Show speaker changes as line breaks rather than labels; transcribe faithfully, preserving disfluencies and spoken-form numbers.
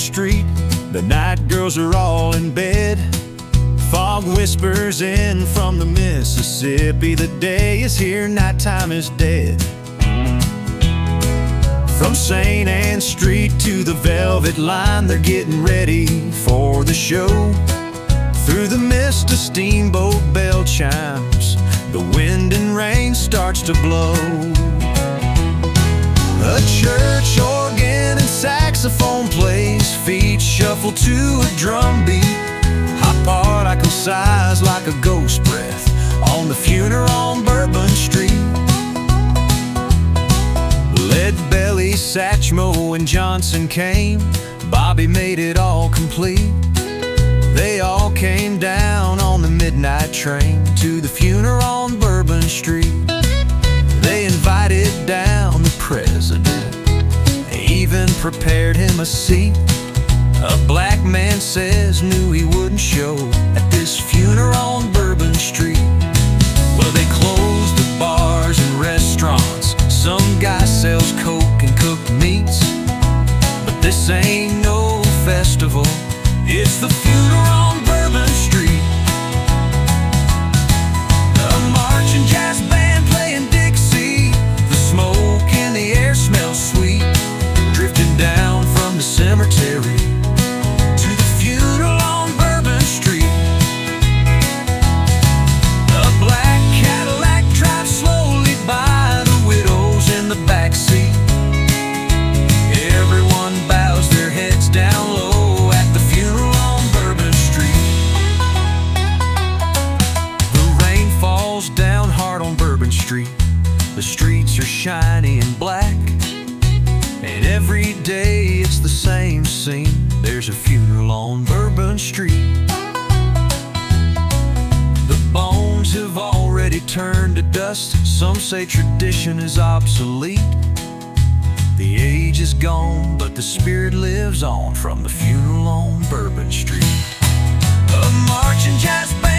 Street. The night girls are all in bed. Fog whispers in from the Mississippi. The day is here, nighttime is dead. From Saint Anne Street to the Velvet Line, they're getting ready for the show. Through the mist of steamboat bell chimes, the wind and rain starts to blow. A church organ and saxophone plays, feet shuffle to a drum beat. Hot particle sighs like a ghost breath on the funeral on Bourbon Street. Lead Belly, Satchmo, and Johnson came. Bobby made it all complete. They all came down on the midnight train to the funeral on Bourbon Street. They invited down the president, they even prepared him a seat. A black man says knew he wouldn't show at this funeral on Bourbon Street. Well, they closed the bars and restaurants. Some guy sells coke and cooked meats. But this ain't no festival, it's the funeral on Bourbon Street. A marching jazz band playing Dixie. The smoke in the air smells sweet, drifting down from the cemetery to the funeral on Bourbon Street. A black Cadillac drives slowly by, the widows in the backseat. Everyone bows their heads down low at the funeral on Bourbon Street. The rain falls down hard on Bourbon Street. The streets are shiny and black, and every day it's the same scene. There's a funeral on Bourbon Street. The bones have already turned to dust. Some say tradition is obsolete. The age is gone, but the spirit lives on from the funeral on Bourbon Street. A marching jazz band